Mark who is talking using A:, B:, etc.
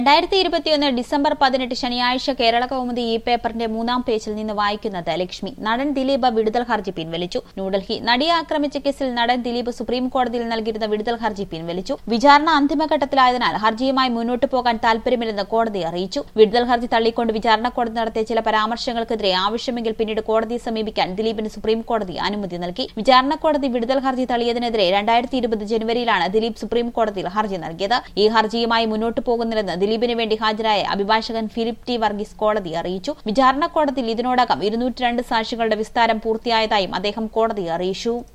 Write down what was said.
A: 2021 December 18 ശനിയാഴ്ച കേരള കൗമുദി ഈ പേപ്പറിന്റെ 3-ാം പേജിൽ നിന്ന് വായിക്കുന്നത് ലക്ഷ്മി. നടൻ ദിലീപ് വിടുതൽ ഹർജി പിൻവലിച്ചു. ന്യൂഡൽഹി. നടിയെ ആക്രമിച്ച കേസിൽ നടൻ ദിലീപ് സുപ്രീം കോടതിയിൽ നൽകിയിരുന്ന വിടുതൽ ഹർജി പിൻവലിച്ചു. വിചാരണ അന്തിമഘട്ടത്തിലായതിനാൽ ഹർജിയുമായി മുന്നോട്ടു പോകാൻ താൽപര്യമില്ലെന്ന് കോടതി അറിയിച്ചു. വിടുതൽ ഹർജി തള്ളിക്കൊണ്ട് വിചാരണ കോടതി നടത്തിയ ചില പരാമർശങ്ങൾക്കെതിരെ ആവശ്യമെങ്കിൽ പിന്നീട് കോടതിയെ സമീപിക്കാൻ ദിലീപിന് സുപ്രീം കോടതി അനുമതി നൽകി. വിചാരണ കോടതി വിടുതൽ ഹർജി തള്ളിയതിനെതിരെ 2020 ജനുവരിയിലാണ് ദിലീപ് സുപ്രീം കോടതിയിൽ ഹർജി നൽകിയത്. ഈ ഹർജിയുമായി മുന്നോട്ടു പോകുന്നില്ലെന്ന് ദിലീപിന് വേണ്ടി ഹാജരായ അഭിഭാഷകൻ ഫിലിപ്പ് ടി വർഗീസ് കോടതിയെ അറിയിച്ചു. വിചാരണ കോടതിയിൽ ഇതിനോടകം 202 സാക്ഷികളുടെ വിസ്താരം പൂർത്തിയായതായും അദ്ദേഹം കോടതിയെ അറിയിച്ചു.